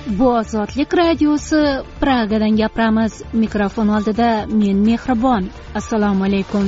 Bu Ozodlik radiosi, Pragadan gapiramiz. Mikrofon oldida men Mehribon. Assalomu alaykum.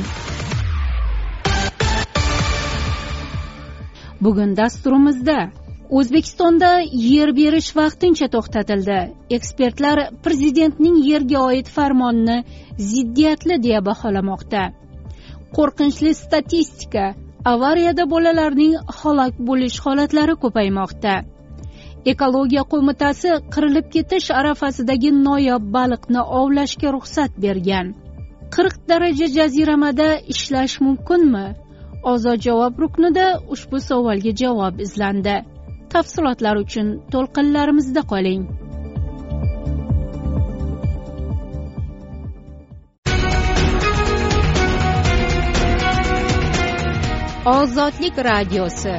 Bugun dasturimizda O'zbekistonda yer berish vaqtincha to'xtatildi. Ekspertlar prezidentning yerga oid farmonini ziddiyatli deya baholamoqda. Qo'rqinchli statistika: avariyada bolalarning halok bo'lish holatlari ko'paymoqda. Ekologiya qo'mitasi qirilib ketish arafasidagi noyob baliqni ovlashga ruxsat bergan. 40 daraja jaziramada ishlash mumkinmi? Ozod javob ruknida ushbu savolga javob izlandi. Tafsilotlar uchun to'lqinlarimizda qoling. Ozodlik radiosi.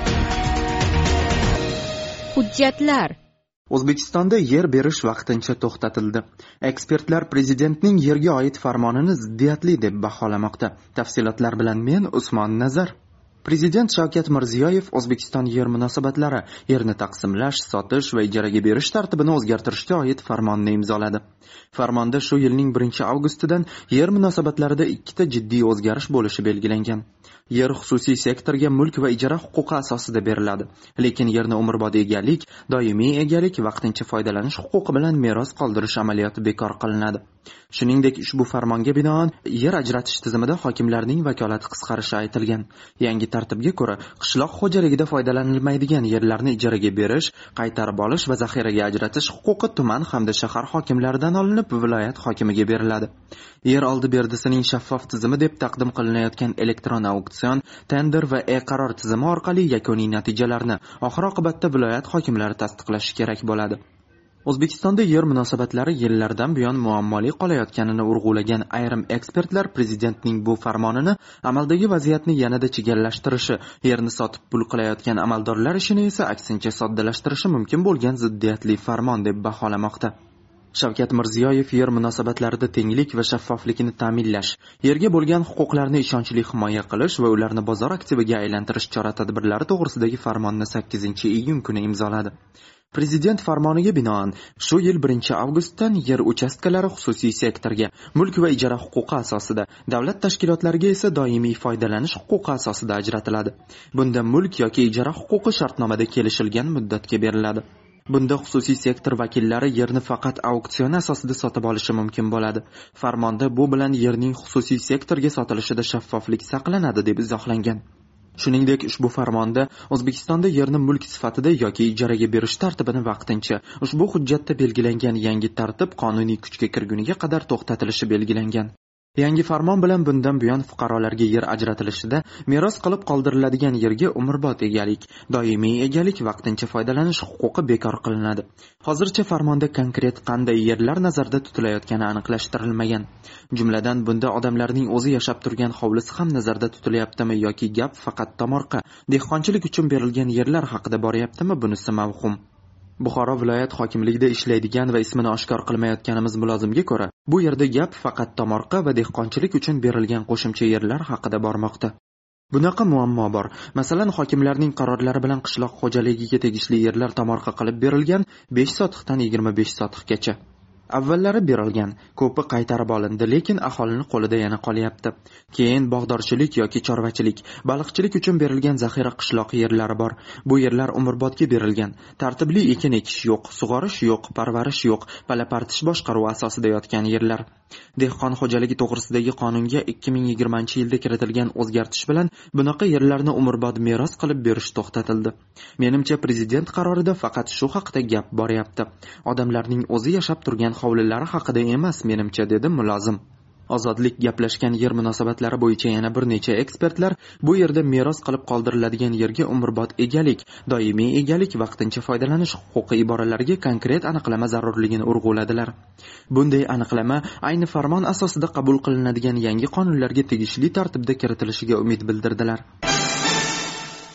Hujjatlar. O'zbekistonda yer berish vaqtincha to'xtatildi. Ekspertlar prezidentning yerga oid farmonini ziddiyatli deb baholamoqda. Tafsilotlar bilan men Usmon Nazar. Prezident Shavkat Mirziyoyev O'zbekiston yer munosabatlari, yerni taqsimlash, sotish va ijaraga berish tartibini o'zgartirishga oid farmonni imzoladi. Farmonda shu yilning 1-avgustidan yer munosabatlarida 2 jiddiy o'zgarish bo'lishi belgilangan. Yer xususiy sektorga mulk va ijara huquqi asosida beriladi. Lekin yerni umrbod egalik, doimiy egalik, vaqtincha foydalanish huquqi bilan meros qoldirish amaliyoti bekor qilinadi. Shuningdek, ushbu farmonga binoan yer ajratish tizimida hokimlarning vakolati qisqarishi aytilgan. Yangi tartibga ko'ra, qishloq xo'jaligida foydalanilmaydigan yerlarni ijaraga berish, qaytarib olish va zaxiraga ajratish huquqi tuman hamda shahar hokimlaridan olinib, viloyat hokimiga beriladi. Yer oldi berdisining shaffof tizimi deb taqdim qilinayotgan elektron auksion, tender va e-qaror tizimi orqali yakuniy natijalarni oxir-oqibatda viloyat hokimlari tasdiqlashi kerak bo'ladi. O'zbekistonda yer munosabatlari yillardan buyon muammoli qolayotganini urg'ulagan ayrim ekspertlar prezidentning bu farmonini amaldagi vaziyatni yanada chigallashtirishi, yerni sotib pul qilayotgan amaldorlar ishini esa aksincha soddalashtirishi mumkin bo'lgan ziddiyatli farmon deb baholamoqda. Shavkat Mirziyoyev yer munosabatlarida tenglik va shaffoflikni ta'minlash, yerga bo'lgan huquqlarni ishonchli himoya qilish va ularni bozor aktiviga aylantirish chora-tadbirlari to'g'risidagi farmonni 8-iyun kuni imzoladi. Prezident farmoniga binoan shu yil 1-avgustdan yer uchastkalari xususiy sektorga, mulk va ijara huquqi asosida, davlat tashkilotlariga esa doimiy foydalanish huquqi asosida ajratiladi. Bunda mulk yoki ijara huquqi shartnomada kelishilgan muddatga beriladi. Bunda xususiy sektor vakillari yerni faqat auksion asosida sotib olishi mumkin bo'ladi. Farmonda bu bilan yerning xususiy sektorga sotilishida shaffoflik saqlanadi deb izohlangan. Shuningdek, ushbu farmonda O'zbekistonda yerni mulk sifatida yoki ijaraga berish tartibini vaqtincha ushbu hujjatda belgilangan yangi tartib qonuniy kuchga kirguniga qadar to'xtatilishi belgilangan. Yangi farmon bilan bundan buyon fuqarolarga yer ajratilishida meros qilib qoldiriladigan yerga umrbod egalik, doimiy egalik, vaqtincha foydalanish huquqi bekor qilinadi. Hozircha farmonda konkret qanday yerlar nazarda tutilayotgani aniqlashtirilmagan. Jumladan, bunda odamlarning o'zi yashab turgan hovlisi ham nazarda tutilayaptimi yoki gap faqat tomorqa, dehqonchilik uchun berilgan yerlar haqida boryaptimi, bunisi mavhum. Buxoro viloyat hokimligida ishlaydigan va ismini oshkor qilmayotganimiz mulozimga ko'ra, bu yerda gap faqat tomorqa va dehqonchilik uchun berilgan qo'shimcha yerlar haqida bormoqda. Bunaqa muammo bor. Masalan, hokimlarning qarorlari bilan qishloq xo'jaligiga tegishli yerlar tomorqa qilib berilgan 5 sotiqdan 25 sotiqgacha. Avvallari berilgan, ko'pi qaytarib olindi, lekin aholini qo'lida yana qolyapti. Keyin bog'dorchilik yoki chorvachilik, baliqchilik uchun berilgan zaxira qishloq yerlari bor. Bu yerlar umrbodga berilgan. Tartibli ekin ekish yo'q, sug'orish yo'q, parvarish yo'q, palapartish boshqaruvi asosida yotgan yerlar. Dehqon xo'jaligi to'g'risidagi qonunga 2020-yilda kiritilgan o'zgartish bilan bunaqa yerlarni umrbod meros qilib berish to'xtatildi. Menimcha prezident qarorida faqat shu haqida gap boryapti. Odamlarning o'zi yashab turgan hovlilari haqida emas, menimcha, dedi mulozim. Ozodlik gaplashgan yer munosabatlari bo'yicha yana bir necha ekspertlar bu yerda meros qilib qoldiriladigan yerga umrbod egalik, doimiy egalik, vaqtincha foydalanish huquqi iboralariga konkret aniqlama zarurligini urg'uladilar. Bunday aniqlama ayni farmon asosida qabul qilinadigan yangi qonunlarga tegishli tartibda kiritilishiga umid bildirdilar.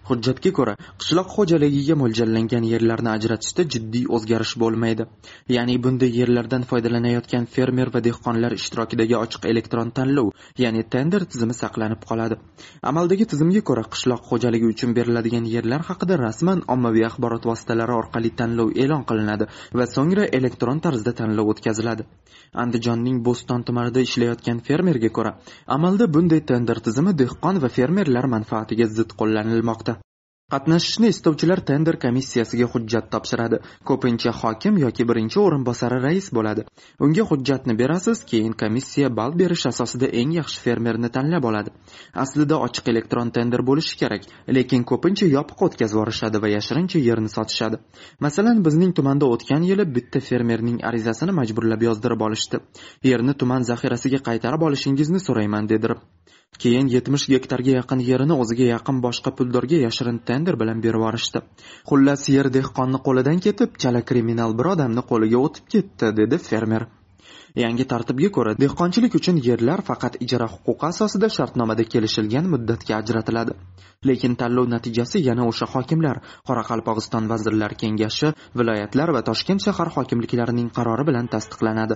Hujjatga ko'ra, qishloq xo'jaligiga mo'ljallangan yerlarni ajratishda jiddiy o'zgarish bo'lmaydi. Ya'ni bunday yerlardan foydalanayotgan fermer va dehqonlar ishtirokidagi ochiq elektron tanlov, ya'ni tender tizimi saqlanib qoladi. Amaldagi tizimga ko'ra, qishloq xo'jaligi uchun beriladigan yerlar haqida rasman ommaviy axborot vositalari orqali tanlov e'lon qilinadi va so'ngra elektron tarzda tanlov o'tkaziladi. Andijonning Bo'ston tumanida ishlayotgan fermerga ko'ra, amalda bunday tender tizimi dehqon va fermerlar manfaatiga zid qo'llanilmoqda. Qatnashishni istovchilar tender komissiyasiga hujjat topshiradi. Ko'pincha hokim yoki birinchi o'rinbosari rais bo'ladi. Unga hujjatni berasiz, keyin komissiya ball berish asosida eng yaxshi fermerni tanlab oladi. Aslida ochiq elektron tender bo'lishi kerak, lekin ko'pincha yopiq o'tkazib yuborishadi va yashirincha yerni sotishadi. Masalan, bizning tumanda o'tgan yili bitta fermerning arizasini majburlab yozdirib olishdi. Yerni tuman zaxirasiga qaytarib olishingizni so'rayman dedirib. Keyin 70 gektarga yaqin yerini o'ziga yaqin boshqa puldorga yashirin tender bilan berib yuborishdi. Xullas, yer dehqonni qo'lidan ketib, chala kriminal bir odamni qo'liga o'tib ketdi, dedi fermer. Yangi tartibga ko'ra, dehqonchilik uchun yerlar faqat ijara huquqi asosida shartnomada kelishilgan muddatga ajratiladi. Lekin tanlov natijasi yana o'sha hokimlar, Qoraqalpog'iston Vazirlar Kengashi, viloyatlar va Toshkent shahar hokimliklarining qarori bilan tasdiqlanadi.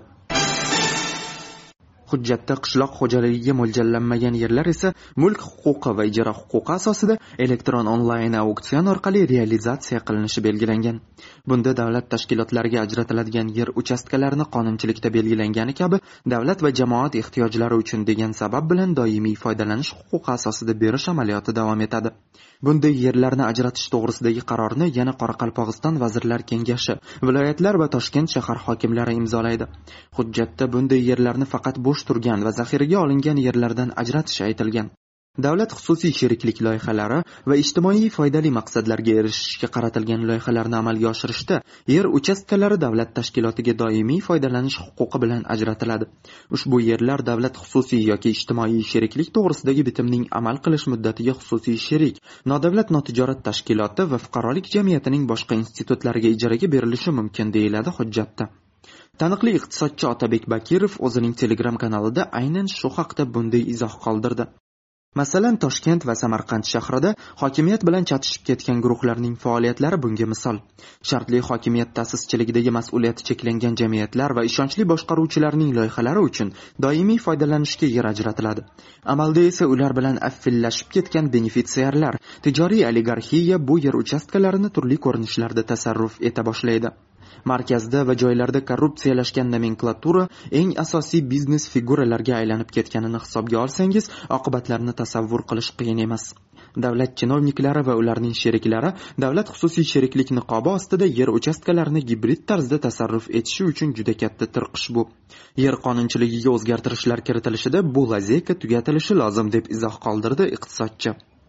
Hujjatda qishloq xo'jaligiga mo'ljallanmagan yerlar esa mulk huquqi va ijara huquqi asosida elektron onlayn auksion orqali realizatsiya qilinishi belgilangan. Bunda davlat tashkilotlariga ajratiladigan yer uchastkalarini qonunchilikda belgilangani kabi davlat va jamoat ehtiyojlari uchun degan sabab bilan doimiy foydalanish huquqi asosida berish amaliyoti davom etadi. Bunday yerlarni ajratish to'g'risidagi qarorni yana Qoraqalpog'iston Vazirlar Kengashi, viloyatlar va Toshkent shahar hokimlari imzolaydi. Hujjatda bunday yerlarni faqat bo'sh turgan va zaxiraga olingan yerlardan ajratish aytilgan. Davlat xususiy sheriklik loyihalari va ijtimoiy foydali maqsadlarga erishishga qaratilgan loyihalarni amalga oshirishda yer uchastkalari davlat tashkilotiga doimiy foydalanish huquqi bilan ajratiladi. Ushbu yerlar davlat xususiy yoki ijtimoiy sheriklik to'g'risidagi bitimning amal qilish muddatiga xususiy sherik, nodavlat notijorat tashkiloti va fuqarolik jamiyatining boshqa institutlariga ijaraga berilishi mumkin, deyiladi hujjatda. Taniqli iqtisodchi Otabek Bakirov o'zining Telegram kanalida aynan shu haqda bunday izoh qoldirdi. Masalan, Toshkent va Samarqand shahrida hokimiyat bilan chatishib ketgan guruhlarning faoliyatlari bunga misol. Shartli hokimiyat ta'sischiligidagi mas'uliyati cheklangan jamiyatlar va ishonchli boshqaruvchilarning loyihalari uchun doimiy foydalanishga yer ajratiladi. Amalda esa ular bilan affillashib ketgan benefitsiarlar, tijoriy oligarxiya bu yer uchastkalarini turli ko'rinishlarda tasarruf eta boshlaydi. Markazda va joylarda korrupsiyalashgan nomenklatura eng asosiy biznes figuralarga aylanib ketganini hisobga olsangiz, oqibatlarini tasavvur qilish qiyin emas. Davlat chinovniklari va ularning sheriklari davlat xususiy sheriklik niqobi ostida yer uchastkalarini gibrid tarzda tasarruf etishi uchun juda katta tirqish bu. Yer qonunchiligiga o'zgartirishlar kiritilishida bu lazeyka tugatilishi lozim, deb izoh qoldirdi iqtisodchi.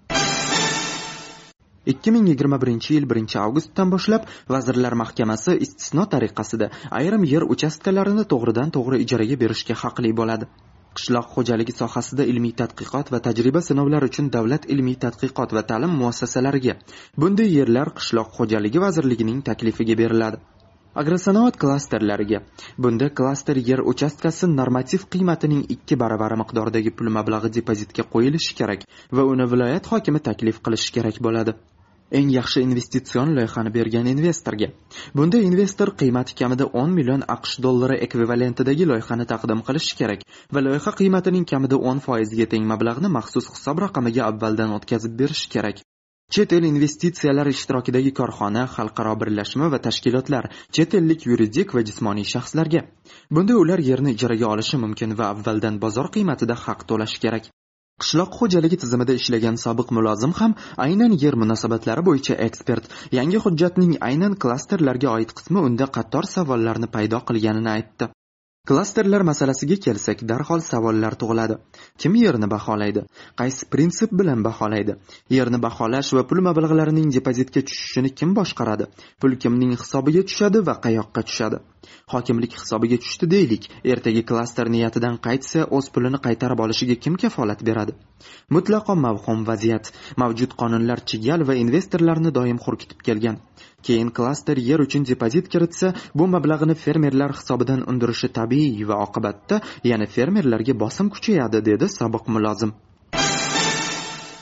2021 yil 1 avgustdan boshlab Vazirlar Mahkamasi istisno tariqasida ayrim yer uchastkalarini to'g'ridan-to'g'ri ijaraga berishga haqli bo'ladi. Qishloq xo'jaligi sohasida ilmiy tadqiqot va tajriba sinovlari uchun Davlat ilmiy tadqiqot va ta'lim muassasalariga bunday yerlar Qishloq xo'jaligi vazirligining taklifiga beriladi. Agrosanoat klasterlariga. Bunda klaster yer uchastkasi normativ qiymatining 2 baravari miqdoridagi pul mablag'i depozitga qo'yilishi kerak va uni viloyat hokimi taklif qilishi kerak bo'ladi. Eng yaxshi investitsion loyihani bergan investorga. Bunda investor qiymati kamida 10 million AQSh dollari ekvivalentidagi loyihani taqdim qilishi kerak va loyiha qiymatining kamida 10% ga teng mablag'ni maxsus hisob raqamiga avvaldan o'tkazib berish kerak. Chet el investitsiyalar ishtirokidagi korxona, xalqaro birlashma va tashkilotlar, chet ellik yuridik va jismoniy shaxslarga. Bunda ular yerni ijaraga olishi mumkin va avvaldan bozor qiymatida haq to'lashi kerak. Qishloq xo'jaligi tizimida ishlagan sobiq mulozim ham aynan yer munosabatlari bo'yicha ekspert. Yangi hujjatning aynan klasterlarga oid qismi unda qator savollarni paydo qilganini aytdi. Klasterlar masalasiga kelsak, darhol savollar tug'iladi. Kim yerni baholaydi? Qaysi prinsip bilan baholaydi? Yerni baholash va pul mablag'larining depozitga tushishini kim boshqaradi? Pul kimning hisobiga tushadi va qayoqqa tushadi? Hokimlik hisobiga tushdi deylik. Ertaga klaster niyatidan qaytsa, o'z pulini qaytarib olishiga kim kafolat beradi? Mutlaqo mavhum vaziyat. Mavjud qonunlar chigal va investorlarni doim xurkitib kelgan. Keyin klaster yer uchun depozit kiritsa, bu mablag'ni fermerlar hisobidan undirishi tabiiy va oqibatda yana fermerlarga bosim kuchayadi, dedi sobiq mulozim.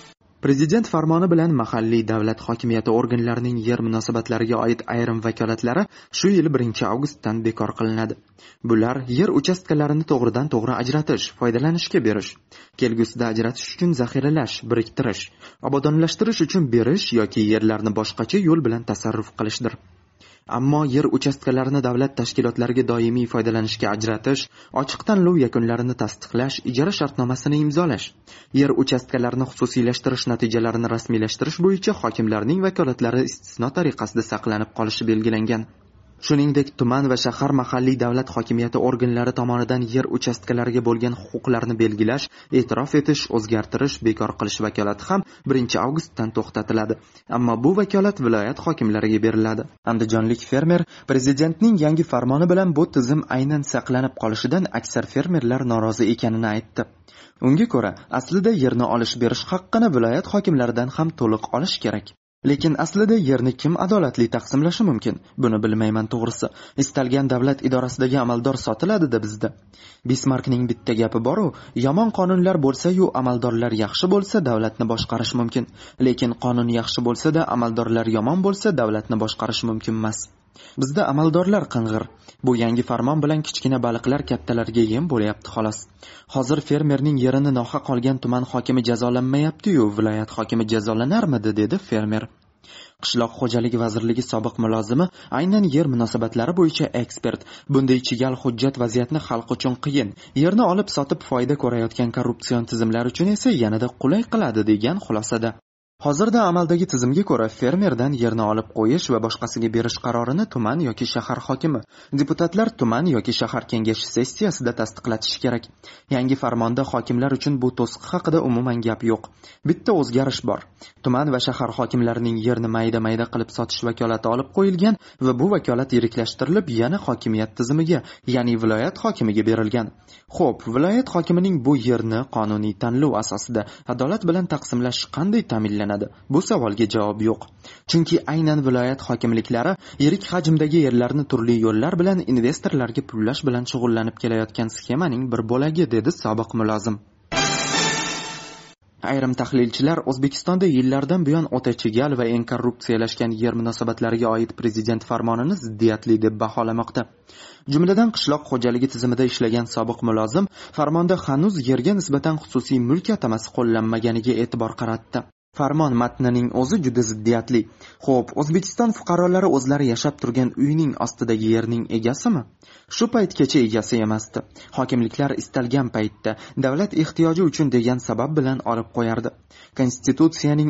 Prezident farmoni bilan mahalliy davlat hokimiyati organlarining yer munosabatlariga oid ayrim vakolatlari shu yil 1-avgustdan bekor qilinadi. Bular yer uchastkalarini to'g'ridan-to'g'ri ajratish, foydalanishga berish, kelgusida ajratish uchun zaxiralash, biriktirish, obodonlashtirish uchun berish yoki yerlarni boshqacha yo'l bilan tasarruf qilishdir. Ammo yer uchastkalarini davlat tashkilotlariga doimiy foydalanishga ajratish, ochiq tanlov yakunlarini tasdiqlash, ijara shartnomasini imzolash, yer uchastkalarini xususiylashtirish natijalarini rasmiylashtirish bo'yicha hokimlarning vakolatlari istisno tariqasida saqlanib qolishi belgilangan. Shuningdek, tuman va shahar mahalliy davlat hokimiyati organlari tomonidan yer uchastkalariga bo'lgan huquqlarni belgilash, e'tirof etish, o'zgartirish, bekor qilish vakolati ham 1-avgustdan to'xtatiladi. Ammo bu vakolat viloyat hokimlariga beriladi. Andijonlik fermer prezidentning yangi farmoni bilan bu tizim aynan saqlanib qolishidan aksar fermerlar norozi ekanini aytdi. Unga ko'ra, aslida yerni olish-berish haqqini viloyat hokimlaridan ham to'liq olish kerak. Lekin aslida yerni kim adolatli taqsimlashi mumkin? Buni bilmayman to'g'risi. Istalgan davlat idorasidagi amaldor sotiladi-da bizda. Bismarckning bitta gapi bor-u, yomon qonunlar bo'lsa-yu amaldorlar yaxshi bo'lsa davlatni boshqarish mumkin. Lekin qonun yaxshi bo'lsa-da amaldorlar yomon bo'lsa davlatni boshqarish mumkin emas. Bizda amaldorlar qing'ir. Bu yangi farmon bilan kichkina baliqlar kattalarga yem bo'layapti xolos. Hozir fermerning yerini nohaq olgan tuman hokimi jazolanmayapti-yu, viloyat hokimi jazolanarmidi, dedi fermer. Qishloq xo'jaligi vazirligi sobiq mulozimi, aynan yer munosabatlari bo'yicha ekspert. Bunday chigal hujjat vaziyatni xalq uchun qiyin, yerni olib sotib foyda ko'rayotgan korrupsion tizimlar uchun esa yanada qulay qiladi degan xulosada. Hozirda amaldagi tizimga ko'ra fermerdan yerni olib qo'yish va boshqasiga berish qarorini tuman yoki shahar hokimi, deputatlar tuman yoki shahar kengashi sessiyasida tasdiqlatishi kerak. Yangi farmonda hokimlar uchun bu to'siq haqida umuman gap yo'q. Bitta o'zgarish bor. Tuman va shahar hokimlarining yerni mayda-mayda qilib sotish vakolati olib qo'yilgan va bu vakolat yiriklashtirilib yana hokimiyat tizimiga, ya'ni viloyat hokimiga berilgan. Xo'p, viloyat hokimining bu yerni qonuniy tanlov asosida adolat bilan taqsimlash qanday ta'minlanadi? Bu savolga javob yo'q. Chunki aynan viloyat hokimliklari yirik hajmdagi yerlarni turli yo'llar bilan investorlarga pullash bilan shug'ullanib kelayotgan sxemaning bir bo'lagi, dedi sobiq mulozim. Ayrim tahlilchilar O'zbekistonda yillardan buyon o'ta chigal va eng korrupsiyalashgan yer munosabatlariga oid prezident farmonini ziddiyatli deb baholamoqda. Jumladan qishloq xo'jaligi tizimida ishlagan sobiq mulozim farmonda hanuz yerga nisbatan xususiy mulk atamasi qo'llanmaganiga e'tibor qaratdi. Farmon matnining o'zi juda ziddiyatli. Xo'p, O'zbekiston fuqarolari o'zlari yashab turgan uyning ostidagi yerning egasimi? Shu paytgacha egasi emasdi. Hokimliklar istalgan paytda davlat ehtiyoji uchun degan sabab bilan olib qo'yardi. Konstitutsiyaning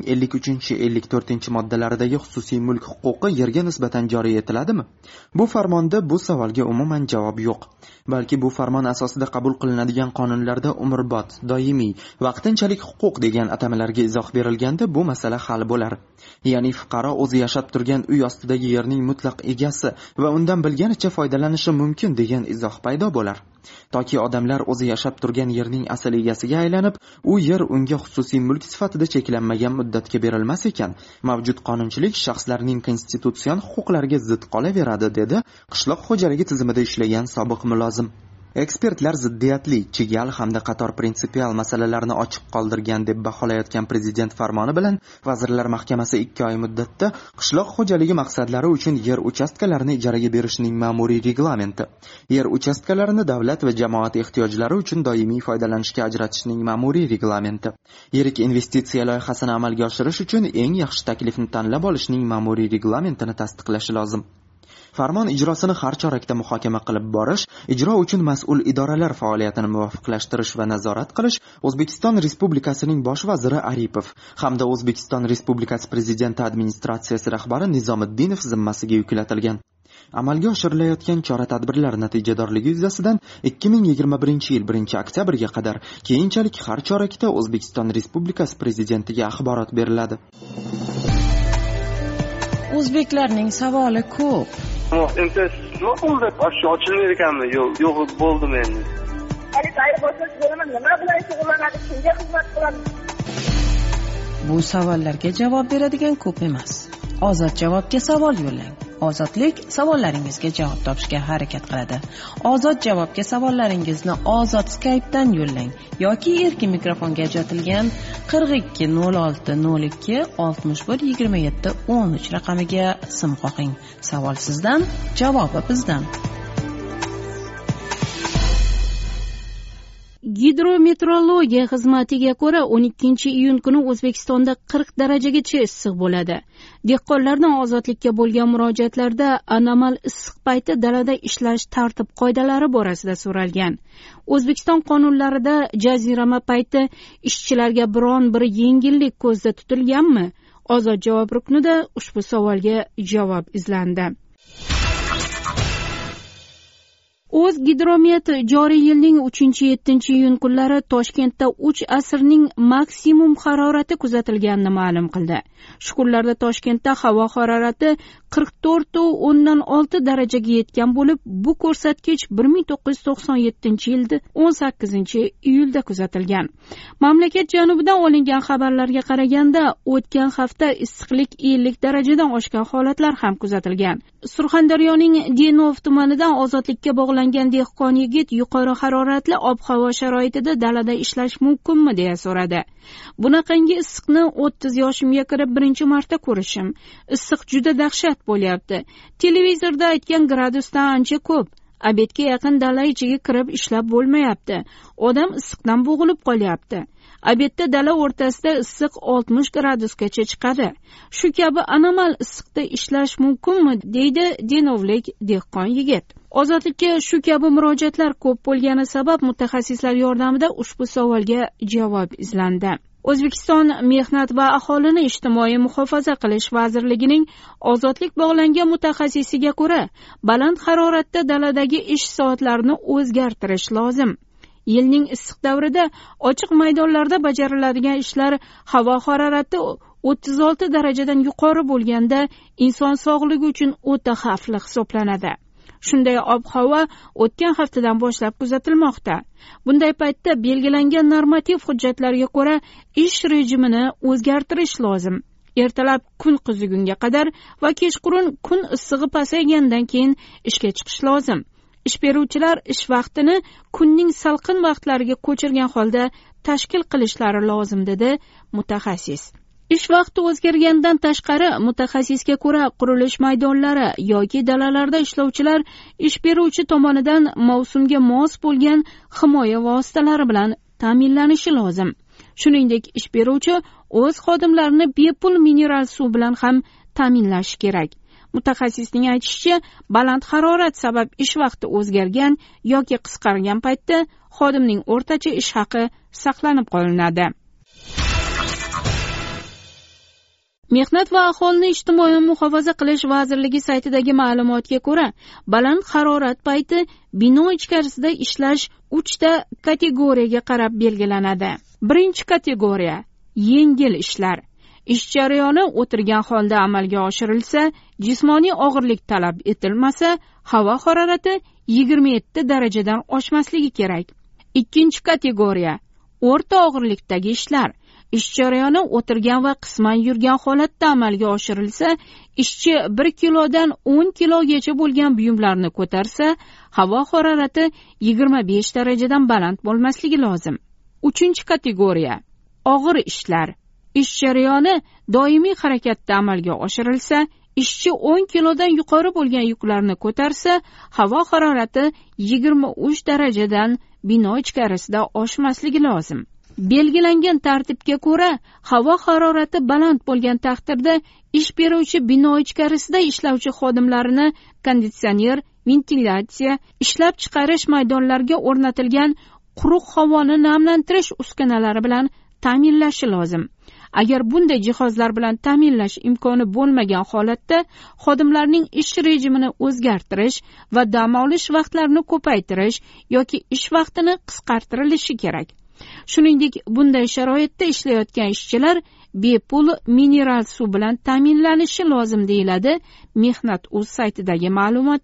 53-54-moddalaridagi xususiy mulk huquqi yerga nisbatan joriy etiladimi? Bu farmonda bu savolga umuman javob yo'q. Balki bu farmon asosida qabul qilinadigan qonunlarda umrbod, doimiy, vaqtinchalik huquq degan atamalarga izoh berilganda bu masala hal bo'lar. Ya'ni fuqaro o'zi yashab turgan uy ostidagi yerning mutlaq egasi va undan bilganicha foydalanishi mumkin degan izoh paydo bo'lar. Toki odamlar o'zi yashab turgan yerning asl egasiga aylanib, u yer unga xususiy mulk sifatida cheklanmagan muddatga berilmas ekan, mavjud qonunchilik shaxslarning konstitutsion huquqlariga zid qolaveradi, dedi qishloq xo'jaligi tizimida ishlagan sobiq mulozim. Ekspertlar ziddiyatli, chigal hamda qator prinsipial masalalarni ochiq qoldirgan deb baholayotgan prezident farmoni bilan Vazirlar Mahkamasi 2 oy muddatda qishloq xo'jaligi maqsadlari uchun yer uchastkalarini ijaraga berishning ma'muriy reglamenti, yer uchastkalarini davlat va jamoat ehtiyojlari uchun doimiy foydalanishga ajratishning ma'muriy reglamenti, yirik investitsiya loyihasini amalga oshirish uchun eng yaxshi taklifni tanlab olishning ma'muriy reglamentini tasdiqlashi lozim. Farmon ijrosini har chorakda muhokama qilib borish, ijro uchun mas'ul idoralar faoliyatini muvofiqlashtirish va nazorat qilish O'zbekiston Respublikasining bosh vaziri Aripov hamda O'zbekiston Respublikasi Prezidenti administratsiyasi rahbari Nizomiddinov zimmasiga yuklatilgan. Amalga oshirilayotgan chora-tadbirlar natijadorligi yuzasidan 2021-yil 1-oktyabrga qadar keyinchalik har chorakda O'zbekiston Respublikasi Prezidentiga axborot beriladi. O'zbeklarning savoli ko'p. Endi nima bo'ldi? Ochilmaydi ekanmi? Yo'q, bo'ldim endi. Nima bilan shug'ullanadi? Kimga xizmat qiladi? Bu savollarga javob beradigan ko'p emas. Ozod javobga savol yo'llang. Ozodlik savollaringizga javob topishga harakat qiladi. Ozod javobga savollaringizni Ozod Skype'dan yo'llang yoki erkin mikrofonga ajratilgan 42 06 02 61 27 13 raqamiga sim qoqing. Savol sizdan, javobi bizdan. Gidrometeorologiya xizmatiga ko'ra 12-iyun kuni O'zbekistonda 40 darajagacha issiq bo'ladi. Dehqonlarning ozodlikka bo'lgan murojaatlarda anomal issiq payti dalada ishlash tartib-qoidalari borasida so'ralgan. O'zbekiston qonunlarida jazirama payti ishchilarga biron bir yengillik ko'zda tutilganmi? Ozod javob ruknida ushbu savolga javob izlandi. O'zgidromet joriy yilning 3-7 kunlari Toshkentda 3 asrning maksimum harorati kuzatilganini ma'lum qildi. Shu kunlarda Toshkentda havo harorati 44.6 darajaga yetgan bo'lib, bu ko'rsatkich 1997-yilda 18-iyulda kuzatilgan. Mamlakat janubidan olingan xabarlarga qaraganda, o'tgan hafta issiqlik 50 darajadan oshgan holatlar ham kuzatilgan. Surxondaryoning Denov tumanidan ozodlikka bog'langan dehqon yigit yuqori haroratli ob-havo sharoitida dalada ishlash mumkinmi deya so'radi. Bunaqangi issiqni 30 yoshimga kirib birinchi marta ko'rishim. Issiq juda dahshat bo'lyapti. Televizorda aytgan gradusdan ancha ko'p. Obedga yaqin dala ichiga kirib ishlab bo'lmayapti. Odam issiqdan bo'g'ilib qolyapti. Obedda dala o'rtasida issiq 60 gradusgacha chiqadi. Shu kabi anomal issiqda ishlash mumkinmi, deydi denovlik dehqon yigit. Ozodlikka shu kabi murojaatlar ko'p bo'lgani sabab mutaxassislar yordamida ushbu savolga javob izlandi. O'zbekiston Mehnat va aholini ijtimoiy muhofaza qilish vazirligining ozodlik bog'langan mutaxassisiga ko'ra, baland haroratda daladagi ish soatlarini o'zgartirish lozim. Yilning issiq davrida ochiq maydonlarda bajariladigan ishlar havo harorati 36 darajadan yuqori bo'lganda inson sog'ligi uchun o'ta xavfli hisoblanadi. Shunday ob-havo o'tgan haftadan boshlab kuzatilmoqda. Bunday paytda belgilangan normativ hujjatlarga ko'ra ish rejimini o'zgartirish lozim. Ertalab kun qizigunga qadar va kechqurun kun issig'i pasaygandan keyin ishga chiqish lozim. Ish beruvchilar ish vaqtini kunning salqin vaqtlariga ko'chirgan holda tashkil qilishlari lozim, dedi mutaxassis. Ish vaqti o'zgargandan tashqari, mutaxassisga ko'ra qurilish maydonlari yoki dalalarda ishlovchilar ish beruvchi tomonidan mavsumga mos bo'lgan himoya vositalari bilan ta'minlanishi lozim. Shuningdek, ish beruvchi o'z xodimlarini bepul mineral suv bilan ham ta'minlashi kerak. Mutaxassisning aytishicha, baland harorat sabab ish vaqti o'zgargan yoki qisqargan paytda xodimning o'rtacha ish haqi saqlanib qolinadi. Mehnat va aholini ijtimoiy muhofaza qilish vazirligi saytidagi ma'lumotga ko'ra, baland harorat payti bino ichkarisida ishlash 3 ta kategoriyaga qarab belgilanadi. Birinchi kategoriya yengil ishlar. Ish jarayoni o'tirgan holda amalga oshirilsa, jismoniy og'irlik talab etilmasa, havo harorati 27 darajadan oshmasligi kerak. Ikkinchi kategoriya o'rta og'irlikdagi ishlar. Ish jarayoni o'tirgan va qisman yurgan holatda amalga oshirilsa, ishchi 1 kilodan 10 kilogacha bo'lgan buyumlarni ko'tarsa, havo harorati 25 darajadan baland bo'lmasligi lozim. Uchinchi kategoriya og'ir ishlar. Ish jarayoni doimiy harakatda amalga oshirilsa, ishchi 10 kilodan yuqori bo'lgan yuklarni ko'tarsa, havo harorati 23 darajadan bino ichkarisida oshmasligi lozim. Belgilangan tartibga ko'ra, havo harorati baland bo'lgan taqdirda ish beruvchi bino ichkarisida ishlovchi xodimlarini konditsioner, ventilyatsiya, ishlab chiqarish maydonlariga o'rnatilgan quruq havoni namlantirish uskunalari bilan ta'minlashi lozim. Agar bunday jihozlar bilan ta'minlash imkoni bo'lmagan holatda, xodimlarning ish rejimini o'zgartirish va dam olish vaqtlarini ko'paytirish yoki ish vaqtini qisqartirilishi kerak. Shuningdek, bunday sharoitda ishlayotgan ishchilar bepul mineral suv bilan ta'minlanishi lozim, deyiladi Mehnat.uz saytidagi ma'lumotda.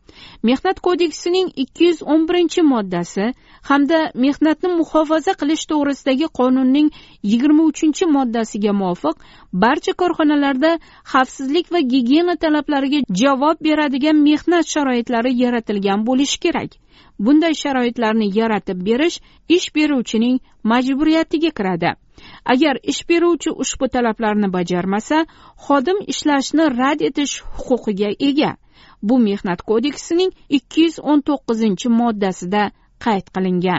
Mehnat kodeksining 211-moddasi hamda mehnatni muhofaza qilish to'g'risidagi qonunning 23-moddasiga muvofiq barcha korxonalarda xavfsizlik va gigiyena talablariga javob beradigan mehnat sharoitlari yaratilgan bo'lishi kerak. Bunday sharoitlarni yaratib berish ish beruvchining majburiyatiga kiradi. Agar ish beruvchi ushbu talablarni bajarmasa, xodim ishlashni rad etish huquqiga ega. Bu Mehnat kodeksining 219-moddasida qayd qilingan.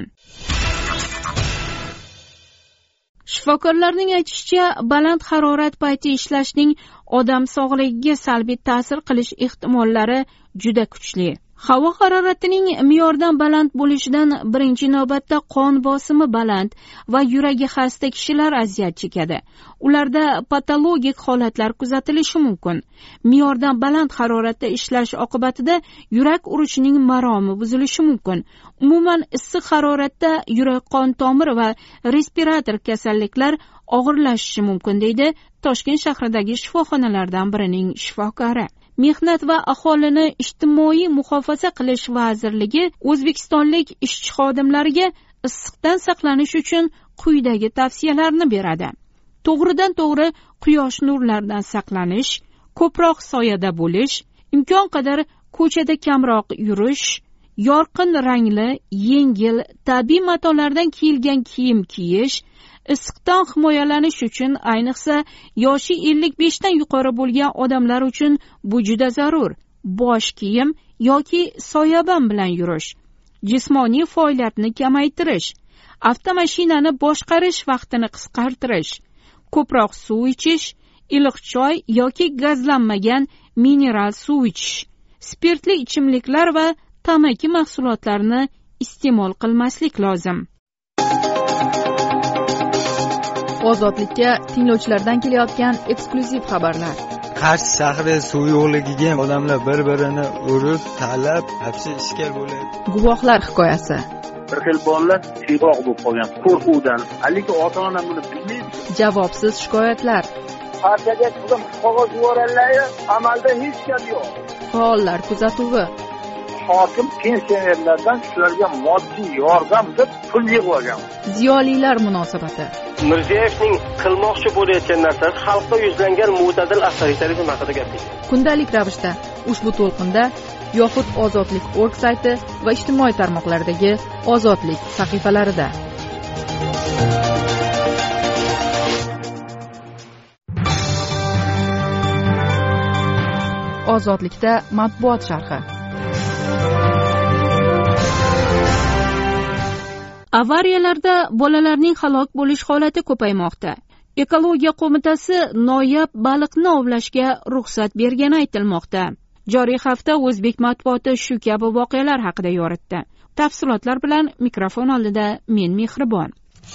Shifokorlarning aytishicha, baland harorat payti ishlashning odam sog'ligiga salbiy ta'sir qilish ehtimollari juda kuchli. Havo haroratining me'yordan baland bo'lishidan birinchi navbatda qon bosimi baland va yuragi xasta kishilar aziyat chekadi. Ularda patologik holatlar kuzatilishi mumkin. Me'yordan baland haroratda ishlash oqibatida yurak urishining maromi buzilishi mumkin. Umuman issiq haroratda yurak qon tomiri va respirator kasalliklar og'irlashishi mumkin, deydi Toshkent shahridagi shifoxonalardan birining shifokori. Mehnat va aholini ijtimoiy muhofaza qilish vazirligi o'zbekistonlik ishchi xodimlarga issiqdan saqlanish uchun quyidagi tavsiyalarni beradi. To'g'ridan to'g'ri quyosh nurlaridan saqlanish, ko'proq soyada bo'lish, imkon qadar ko'chada kamroq yurish, yorqin rangli, yengil, tabiiy matolardan kiyilgan kiyim kiyish, issiqdan himoyalanish uchun ayniqsa yoshi 55 dan yuqori bo'lgan odamlar uchun bu juda zarur. Bosh kiyim yoki soyabon bilan yurish, jismoniy faoliyatni kamaytirish, avtomashinani boshqarish vaqtini qisqartirish, ko'proq suv ichish, iliq choy yoki gazlanmagan mineral suv ichish, spirtli ichimliklar va tamaki mahsulotlarini iste'mol qilmaslik lozim. Ozodlikka tinglovchilardan kelayotgan eksklyuziv xabarlar. Qarshi shahri suv yo'qligiga odamlar bir-birini urib, talab, hapsi ishkal bo'ladi. Guvohlar hikoyasi. Bir xil bolalar tiyroq bo'lib qolgan qo'rquvdan, haligi ota-ona buni bilmaydi. Javobsiz shikoyatlar. Partiyaga qog'oz yuborganlar, amalda hech gap yo'q. Faollar kuzatuvi. Hokim pensionerlardan shularga moddiy yordam deb pul yig'ib olgan. Ziyolilar munosabati. Mirziyoyevning qilmoqchi bo'layotgan narsasi xalqqa yuzlangan mo'tadil avtoritarizm haqida gapirdi. Kundalik ravishda ushbu to'lqinda yoxud ozodlik.org sayti va ijtimoiy tarmoqlardagi ozodlik sahifalarida. Ozodlikda matbuot sharhi. Avariyalarda bolalarning halok bo'lish holati ko'paymoqda. Ekologiya qo'mitasi noyob baliqni ovlashga ruxsat bergani aytilmoqda. Joriy hafta o'zbek matbuoti shu kabi voqealar haqida yoritdi. Tafsilotlar bilan mikrofon oldida men Mehribon.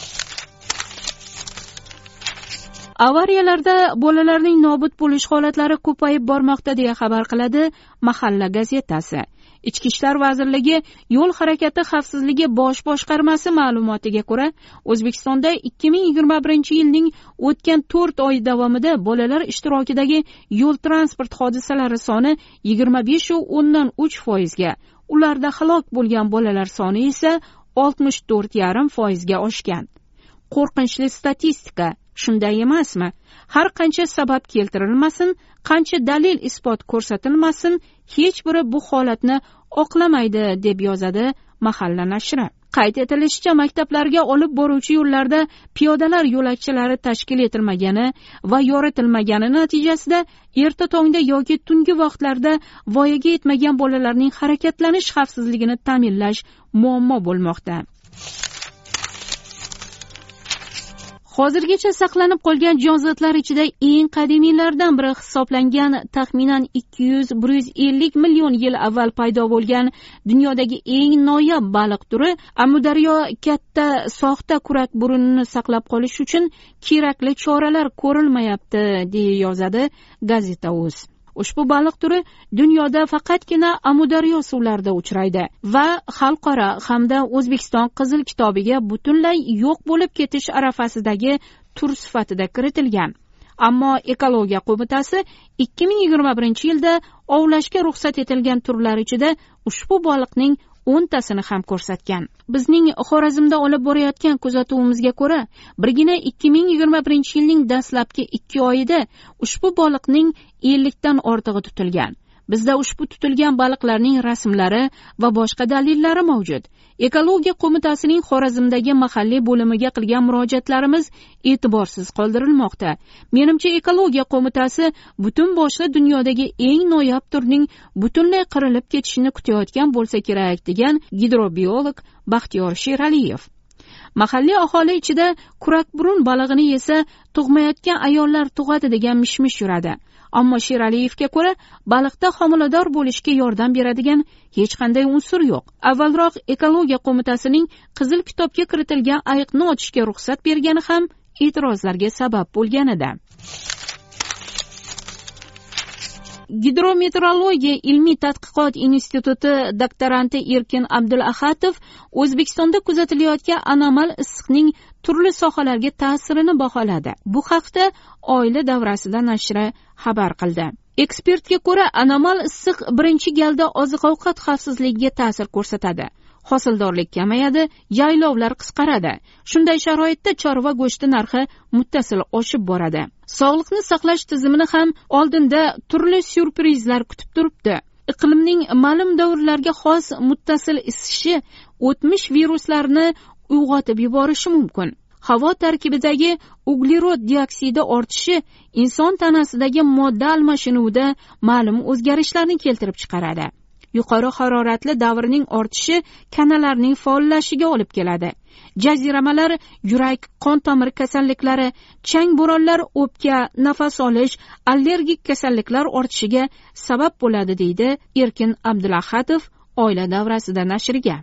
Avariyalarda bolalarning nobud bo'lish holatlari ko'payib bormoqda deya xabar qiladi Mahalla gazetasi. Ichki ishlar vazirligi yo'l harakati xavfsizligi bosh boshqarmasi ma'lumotiga ko'ra, O'zbekistonda 2021-yilning o'tgan 4 oy davomida bolalar ishtirokidagi yo'l transport hodisalari soni 25.3% ga, ularda halok bo'lgan bolalar soni esa 64.5% ga oshgan. Qo'rqinchli statistika, shunday emasmi? Har qancha sabab keltirilmasin, qancha dalil isbot ko'rsatilmasin, hech biri bu holatni oqlamaydi, deb yozadi Mahalla nashri. Qayd etilishicha, maktablarga olib boruvchi yo'llarda piyodalar yo'lakchalari tashkil etilmagani va yoritilmagani natijasida erta tongda yoki tungi vaqtlarda voyaga yetmagan bolalarning harakatlanish xavfsizligini ta'minlash muammo bo'lmoqda. Hozirgacha saqlanib qolgan jonzotlar ichida eng qadimiylardan biri hisoblangan taxminan 200-150 million yil avval paydo bo'lgan dunyodagi eng noyob baliq turi Amudaryo katta soxta kurak burunini saqlab qolish uchun kerakli choralar ko'rilmayapti, deya yozadi Gazeta.uz. Ushbu baliq turi dunyoda faqatgina Amudaryo suvlarida uchraydi va xalqaro hamda O'zbekiston Qizil kitobiga butunlay yo'q bo'lib ketish arafasidagi tur sifatida kiritilgan. Ammo ekologiya qo'mitasi 2021-yilda ovlashga ruxsat etilgan turlar ichida ushbu baliqning 10tasini ham ko'rsatgan. Bizning Xorazmda olib borayotgan kuzatuvimizga ko'ra, birgina 2021-yilning dastlabki 2 oyida ushbu baliqning 50 dan ortig'i tutilgan. Bizda ushbu tutilgan baliqlarning rasmlari va boshqa dalillari mavjud. Ekologiya qo'mitasining Xorazmdagi mahalliy bo'limiga qilgan murojaatlarimiz e'tiborsiz qoldirilmoqda. Menimcha ekologiya qo'mitasi butun boshli dunyodagi eng noyob turning butunlay qirilib ketishini kutayotgan bo'lsa kerak, degan gidrobiolog Baxtiyor Sheraliyev. Mahalliy aholi ichida kurakburun balig'ini yesa tug'mayotgan ayollar tug'adi degan mish-mish yuradi. Ammo Sheraliyevga ko'ra, baliqda homilador bo'lishga yordam beradigan hech qanday unsur yo'q. Avvalroq ekologiya qo'mitasining qizil kitobga kiritilgan ayiqni otishga ruxsat bergani ham e'tirozlarga sabab bo'lgan edi. Gidrometeorologiya ilmiy tadqiqot instituti doktoranti Erkin Abdulahadov O'zbekistonda kuzatilayotgan anomal issiqning turli sohalarga ta'sirini baholadi. Bu haqda Oila davrasida nashri xabar qildi. Ekspertga ko'ra, anomal issiq birinchi galda oziq-ovqat xavfsizligiga ta'sir ko'rsatadi. Hosildorlik kamayadi, yaylovlar qisqaradi. Shunday sharoitda chorva go'shti narxi muttasil oshib boradi. Sog'liqni saqlash tizimini ham oldinda turli syurprizlar kutib turibdi. Iqlimning ma'lum davrlarga xos muttasil isishi o'tmish viruslarni uyg'otib yuborishi mumkin. Havo tarkibidagi uglerod dioksidi ortishi inson tanasidagi modda almashinuvida ma'lum o'zgarishlarni keltirib chiqaradi. Yuqori haroratli davrning ortishi kanalarning faollashishiga olib keladi. Jaziramalar yurak, qon tomir kasalliklari, chang bo'ronlar o'pka, nafas olish, allergik kasalliklar ortishiga sabab bo'ladi, deydi Erkin Abdulahadov Oila davrasida nashriga.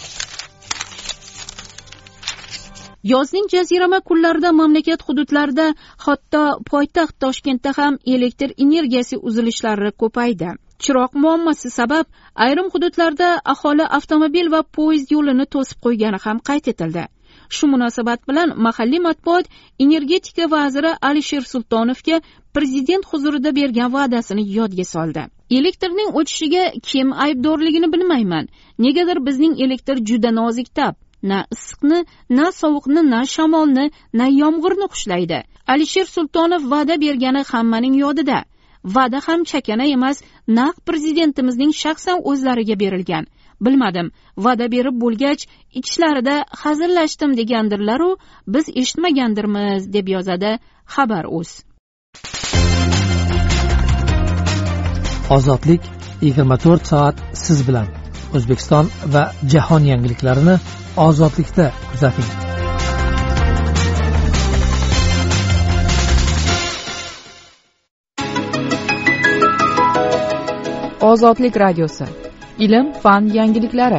Yozning jazirama kunlarida mamlakat hududlarida, hatto poytaxt Toshkentda ham elektr energiyasi uzilishlari ko'paydi. Chiroq muammosi sabab ayrim hududlarda aholi avtomobil va poyezd yo'lini to'sib qo'ygani ham qayd etildi. Shu munosabat bilan mahalliy matbuot energetika vaziri Alisher Sultonovga prezident huzurida bergan va'dasini yodga soldi. Elektrning o'chishiga kim aybdorligini bilmayman. Negadir bizning elektr juda nozik tab. Na issiqni, na sovuqni, na shamolni, na yomg'irni xushlaydi. Alisher Sultonov va'da bergani hammaning yodida. Va'da ham chakana emas, naq prezidentimizning shaxsan o'zlariga berilgan. Bilmadim, va'da berib bo'lgach, ichlarida hazillashdim degandirlar-u, biz eshitmagandirmiz, deb yozadi Xabar.uz. Ozodlik 24 soat siz bilan. O'zbekiston va jahon yangiliklarini ozodlikda kuzating. Ozodlik radiosi. Ilm, fan yangiliklari.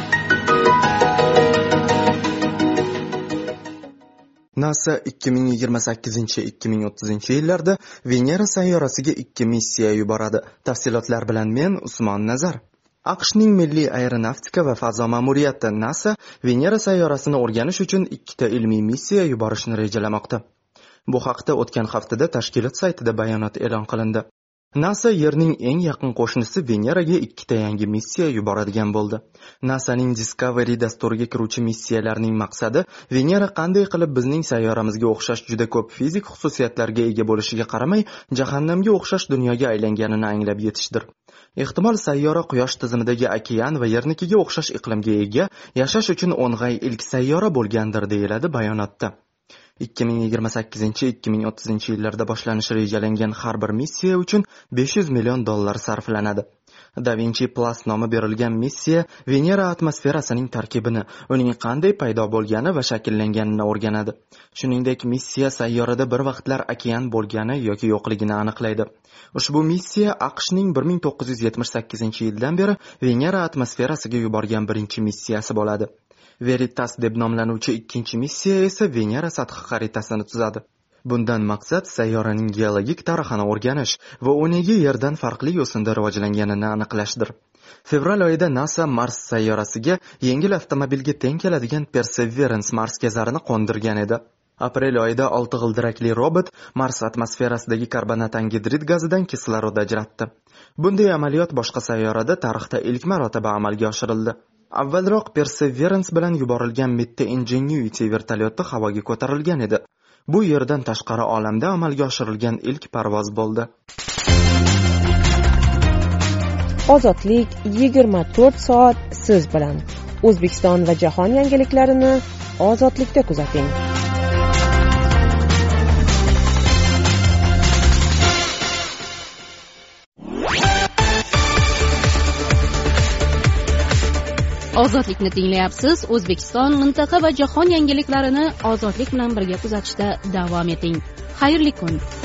NASA 2028-2030 yillarda Venera sayyorasiga 2 missiya yuboradi. Tafsilotlar bilan men Usmon Nazar. AQShning Milliy aeronavtika va fazo ma'muriyati NASA Venera sayyorasini o'rganish uchun 2 ta ilmiy missiya yuborishni rejalamoqda. Bu haqda o'tgan haftada tashkilot saytida bayonot e'lon qilindi. NASA Yerning eng yaqin qo'shnisi Veneraga 2 ta yangi missiya yuboradigan bo'ldi. NASAning Discovery dasturiga kiruvchi missiyalarning maqsadi Venera qanday qilib bizning sayyoramizga o'xshash juda ko'p fizik xususiyatlarga ega bo'lishiga qaramay, jahannamga o'xshash dunyoga aylanganini anglab yetishdir. Ehtimol sayyora Quyosh tizimidagi okean va Yernikiga o'xshash iqlimga ega, yashash uchun o'ng'ay ilk sayyora bo'lgandir, deyiladi bayonotda. 2028-2030 yillarda boshlanishi rejalangan har bir missiya uchun $500 million sarflanadi. Da Vinci Plus nomi berilgan missiya Venera atmosferasining tarkibini, uning qanday paydo bo'lgani va shakllanganini o'rganadi. Shuningdek, missiya sayyorada bir vaqtlar okean bo'lgani yoki yo'qligini aniqlaydi. Ushbu missiya AQShning 1978-yildan beri Venera atmosferasiga yuborgan birinchi missiyasi bo'ladi. Veritas deb nomlanuvchi ikkinchi missiya esa Venera sathi xaritasini tuzadi. Bundan maqsad sayyoraning geologik tarixini o'rganish va u nega Yerdan farqli yo'sinda rivojlanganini aniqlashdir. Fevral oyida NASA Mars sayyorasiga yengil avtomobilga teng keladigan Perseverance Mars kazarini qo'ndirgan edi. Aprel oyida 6 g'ildirakli robot Mars atmosferasidagi karbonat angidrid gazidan kislorod ajratdi. Bunday amaliyot boshqa sayyorada tarixda ilk marotaba amalga oshirildi. Avvalroq Perseverance bilan yuborilgan Mette Ingenuity vertolyoti havoga ko'tarilgan edi. Bu yerdan tashqari olamda amalga oshirilgan ilk parvoz bo'ldi. Ozodlik 24 soat siz bilan. O'zbekiston va jahon yangiliklarini ozodlikda kuzating. Ozodlikni tinglayapsiz. O'zbekiston, mintaqa va jahon yangiliklarini ozodlik bilan birga kuzatishda davom eting. Xayrli kun.